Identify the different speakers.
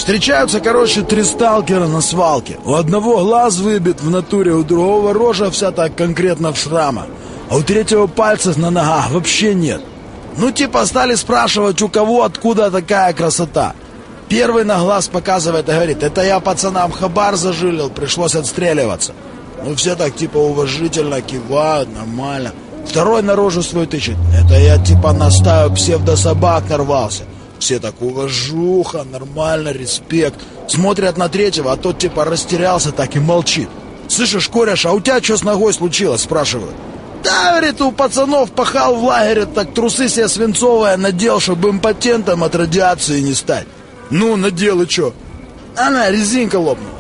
Speaker 1: Встречаются, короче, 3 сталкера на свалке. У одного глаз выбит в натуре, у другого рожа вся так конкретно в шрамах, а у третьего пальца на ногах вообще нет. Ну типа стали спрашивать, у кого откуда такая красота. Первый на глаз показывает и говорит: это я пацанам хабар зажилил, пришлось отстреливаться. Ну все так типа уважительно кивают, нормально. Второй на рожу свою тычет: это я типа на стаю псевдособак нарвался. Все так: уважуха, нормально, респект. Смотрят на третьего, а тот типа растерялся так и молчит. Слышишь, кореш, а у тебя что с ногой случилось, спрашивают. Да, говорит, у пацанов пахал в лагере, так трусы себе свинцовые надел, чтобы импотентом от радиации не стать. Ну, надел и чё? Она, резинка лопнула.